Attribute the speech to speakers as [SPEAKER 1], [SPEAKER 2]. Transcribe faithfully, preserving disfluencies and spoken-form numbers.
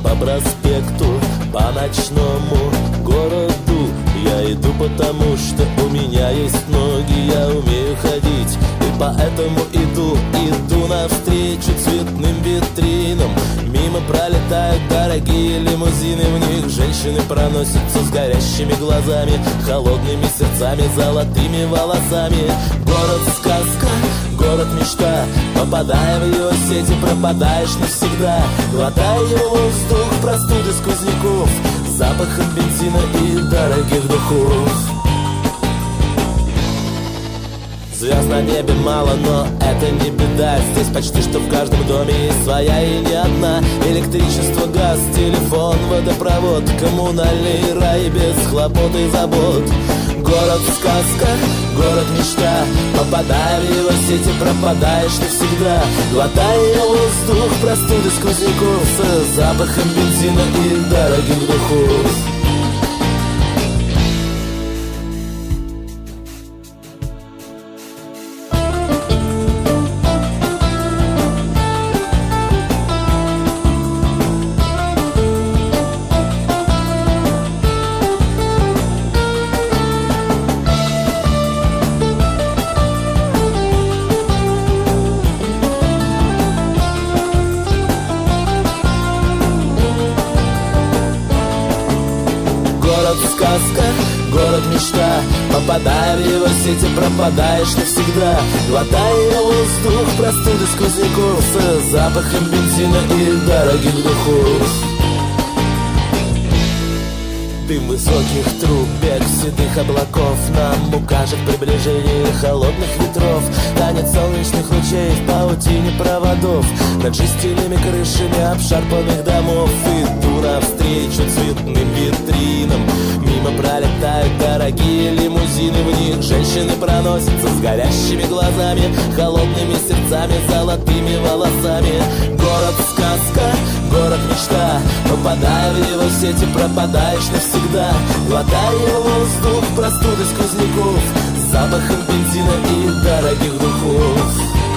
[SPEAKER 1] по проспекту, по ночному городу. Я иду потому, что у меня есть ноги, я умею ходить, и поэтому иду, иду навстречу цветным витринам. Мимо пролетают дорогие лимузины, в них женщины проносятся с горящими глазами, холодными сердцами, золотыми волосами. Город-сказка, город-мечта, попадая в его сети, пропадаешь навсегда. Глотая его воздух, простуды сквозняков, запахом бензина и дорогих духов. Звезд на небе мало, но это не беда. Здесь почти что в каждом доме есть своя и не одна. Электричество, газ, телефон, водопровод, коммунальный рай без хлопот и забот. Город-сказка, город-мечта, попадая в его сети, пропадаешь навсегда. Глотая воздух, простуды сквозняков, с запахом бензина и дорогих духов. Город-сказка, город-мечта, попадая в его сети, пропадаешь навсегда. Глотая воздух, простуды сквозняков, с запахом бензина и дорогих духов. Дым высоких труб, бег седых облаков нам укажет приближение холодных ветров. Танец солнечных лучей в паутине проводов, над жестяными крышами обшарпанных домов. Иду навстречу цветным витринам, мимо пролетают дорогие лимузины, в них женщины проносятся с горящими глазами, холодными сердцами, золотыми волосами. Город-сказка, город-мечта, попадая в его сети, пропадаешь навсегда. Глотая воздух, простуды сквозняков, с запахом бензина и дорогих духов.